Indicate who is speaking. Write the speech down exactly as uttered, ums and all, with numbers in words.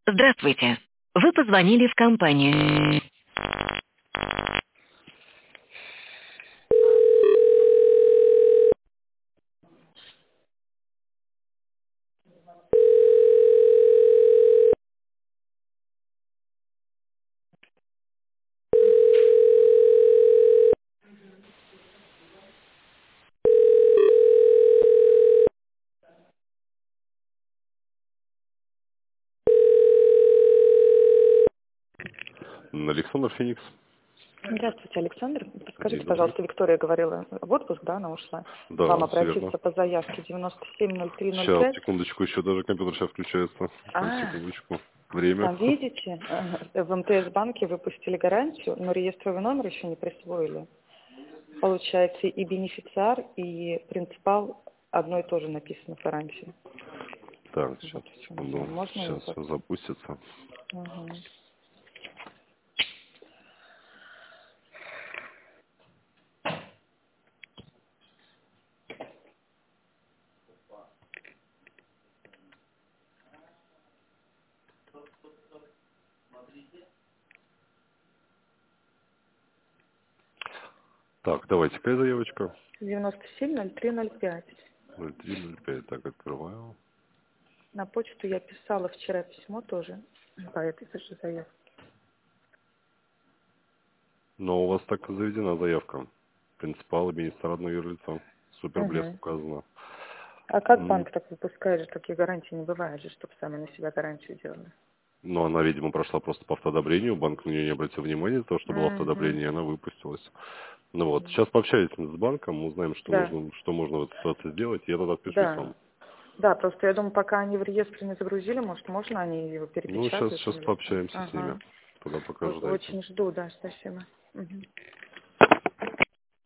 Speaker 1: Здравствуйте. Вы позвонили в компанию.
Speaker 2: Александр Феникс.
Speaker 3: Здравствуйте, Александр.
Speaker 2: День
Speaker 3: Подскажите,
Speaker 2: добрый.
Speaker 3: пожалуйста, Виктория говорила в отпуск, да, она ушла. К вам
Speaker 2: Да, все верно.
Speaker 3: обратиться по заявке девяносто семь ноль три ноль
Speaker 2: Сейчас,
Speaker 3: пять.
Speaker 2: секундочку, еще даже компьютер сейчас включается. Сейчас,
Speaker 3: А,
Speaker 2: секундочку. Время.
Speaker 3: там видите, э, в МТС-банке выпустили гарантию, но реестровый номер еще не присвоили. Получается, и бенефициар, и принципал одно и то же написано в гарантии.
Speaker 2: Так, сейчас,
Speaker 3: Вот в чем
Speaker 2: секунду.
Speaker 3: дело. Можно его
Speaker 2: Сейчас
Speaker 3: как?
Speaker 2: все запустится.
Speaker 3: Угу.
Speaker 2: Так, давайте, какая заявочка?
Speaker 3: девяносто семь ноль три ноль пять.
Speaker 2: ноль три ноль пять. Так, открываю.
Speaker 3: На почту я писала вчера письмо тоже по этой же заявке.
Speaker 2: Но у вас так и заведена заявка. Принципал, администратор, одно юрлицо. Супер блеск
Speaker 3: Угу.
Speaker 2: указано.
Speaker 3: А как
Speaker 2: М,
Speaker 3: банк так выпускает же, такие гарантии не бывает же, чтобы сами на себя гарантию делали?
Speaker 2: Но она, видимо, прошла просто по автоодобрению. Банк на нее не обратил внимания, из-за того, что было
Speaker 3: Угу.
Speaker 2: автоодобрение, и она выпустилась. Ну вот, сейчас пообщаюсь с банком, узнаем, что
Speaker 3: Да,
Speaker 2: нужно, что можно в этой ситуации сделать, и я тогда отпишусь
Speaker 3: да.
Speaker 2: вам.
Speaker 3: Да, просто я думаю, пока они в реестре не загрузили, может, можно они его
Speaker 2: Ну, сейчас,
Speaker 3: перепечатают
Speaker 2: сейчас
Speaker 3: или что?
Speaker 2: пообщаемся с ними.
Speaker 3: Ага.
Speaker 2: Тогда пока
Speaker 3: О-
Speaker 2: ждайте.
Speaker 3: Очень жду, да, спасибо. Мгм.